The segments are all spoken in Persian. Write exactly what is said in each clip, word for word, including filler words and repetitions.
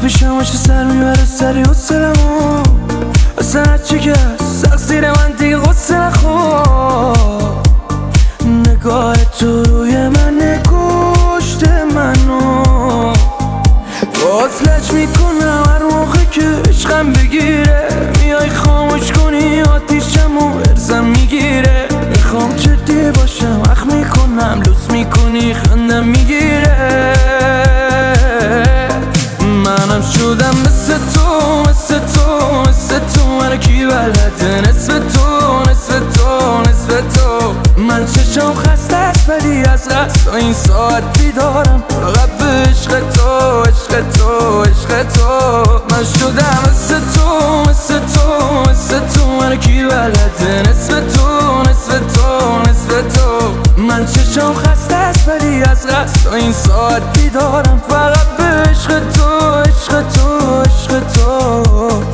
پیشم باشه سر میبره سری حسلمو اصلا هرچی که سخت زیر من دیگه غصه نخور نگاه تو روی من کشت منو باز لج میکنم هر موقع که عشقم بگیره میای خاموش کنی آتیشمو ارزم میگیره میخوام جدی باشم اخ میکنم لوس میکنی خندم میگیره منم شدم مثل تو مثل تو مثل تو من کی بلده نصف تو نصف تو نصف تو من چشم خسته است ولی از غصه این ساعت بیدارم فقط به عشق تو عشق تو عشق تو من شدم مثل تو مثل تو مثل تو من کی بلده نصف تو نصف تو نصف تو من چشم خسته است ولی از غصه این ساعت بیدارم فقط به عشق تو عشق تو عشق تو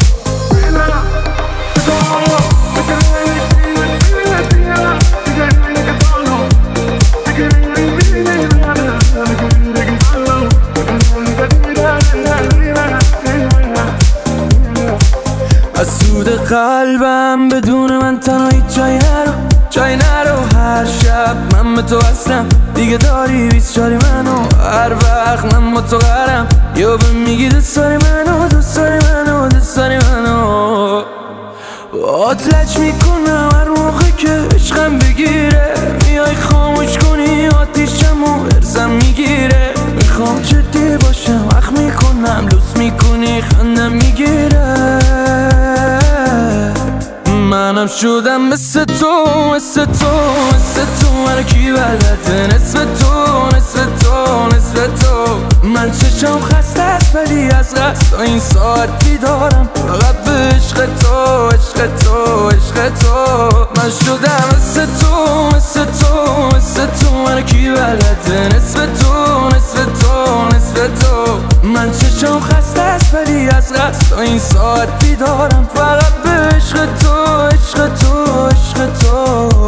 از سود قلبم بدون من تنهایی جای نرو جای نرو هر شب من به تو هستم دیگه داری بیست چاری منو هر وقت من با تو قرم یا به میگی دوست داری منو دوست داری منو دوست داری منو باهات لج میکنم هر موقع که عشقم بگیره میای خاموش کنی آتیشمو ارزم میگیره میخوام جدی باشم اخ میکنم لوس میکنی خندم میگیره منم شدم مثل تو مثل تو مثل تو من کی بلده نصف تو نصف تو نصف تو من چشم خسته است ولی از غصه این ساعت بیدارم فقط به عشق تو عشق تو عشق تو من شدم مثل تو مثل تو مثل تو من کی بلده نصف تو نصف تو نصف تو من چشم خسته است ولی از غصه این ساعت بیدارم فقط به عشق تو عشق تو عشق تو